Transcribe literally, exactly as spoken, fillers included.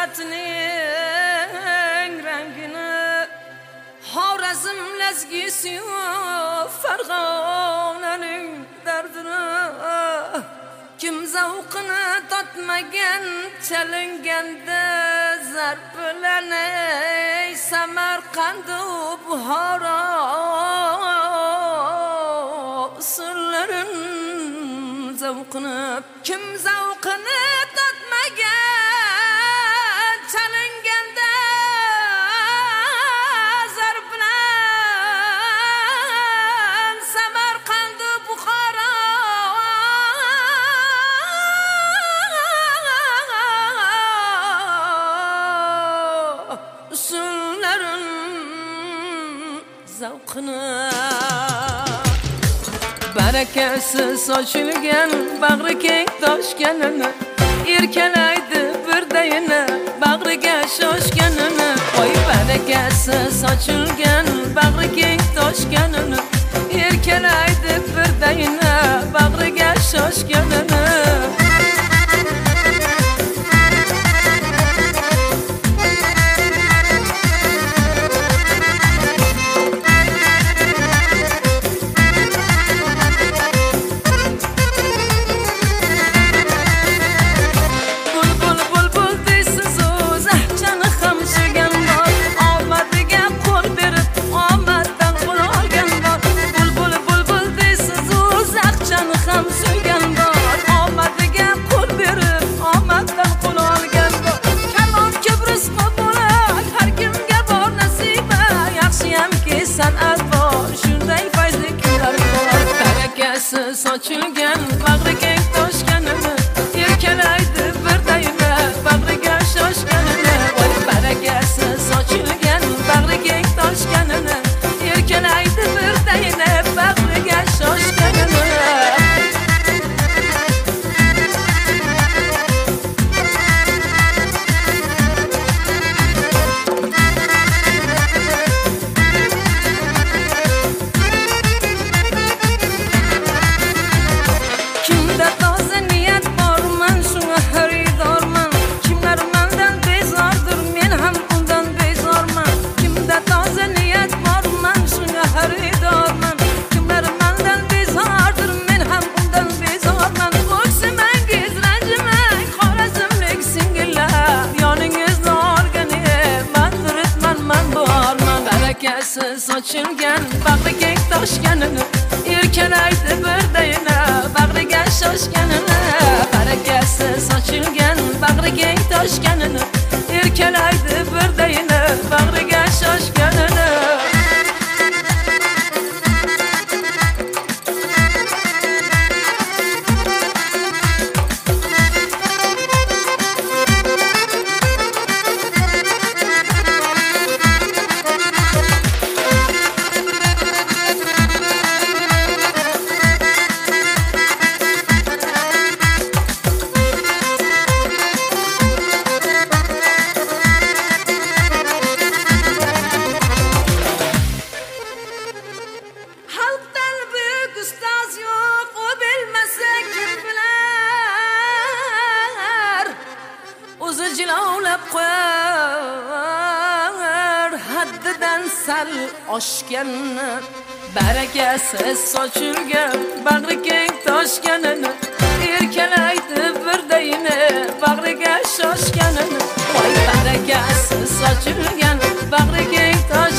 hasratning rangini Xorazm lazgisi Farg'onaning dardini kim zavqini totmagan chalinganda zarb bilan ey Samarqand Buxoro usullarin zavqini kim zavqini totmagan chalinganda zarb bilan Samarqand Buxoro usullarin zavqini barakasi sochilgan bag'ri keng toshganini erkalaydi birdayini bag'riga shoshganini voy barakasi sochilgan bag'ri keng toshganini erkalaydi birdayini bag'riga shoshganini sochilgan bag'ri keng toshganini erkalaydi birdayini bag'riga shoshganini voy barakasi sochilgan bag'ri keng toshganini erkalaydi birdayini bag'riga shoshganini sochilgan bag'ri keng toshganini erkalaydi birdayini bag'riga shoshganini barakasi sochilgan bag'ri keng toshganini erkalaydi birdayini bag'riga shoshganini sal oshganini barakasi sochilgan bag'ri keng toshganini erkalaydi birdayini bag'riga shoshganini voy barakasi sochilgan bag'ri keng tosh